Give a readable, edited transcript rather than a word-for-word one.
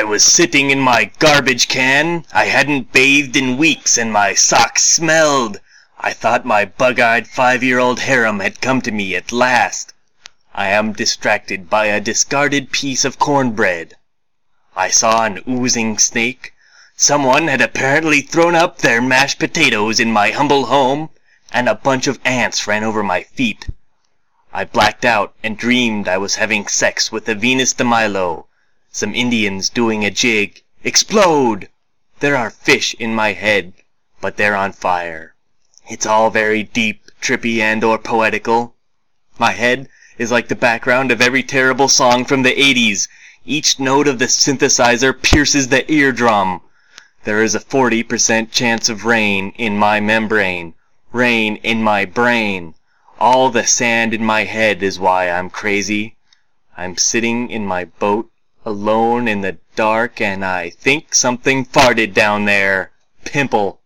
I was sitting in my garbage can. I hadn't bathed in weeks and my socks smelled. I thought my bug-eyed 5-year-old harem had come to me at last. I am distracted by a discarded piece of cornbread. I saw an oozing snake. Someone had apparently thrown up their mashed potatoes in my humble home, and a bunch of ants ran over my feet. I blacked out and dreamed I was having sex with a Venus de Milo. Some Indians doing a jig. Explode! There are fish in my head, but they're on fire. It's all very deep, trippy, and/or poetical. My head is like the background of every terrible song from the 80s. Each note of the synthesizer pierces the eardrum. There is a 40% chance of rain in my membrane. Rain in my brain. All the sand in my head is why I'm crazy. I'm sitting in my boat, alone in the dark, and I think something farted down there. Pimple.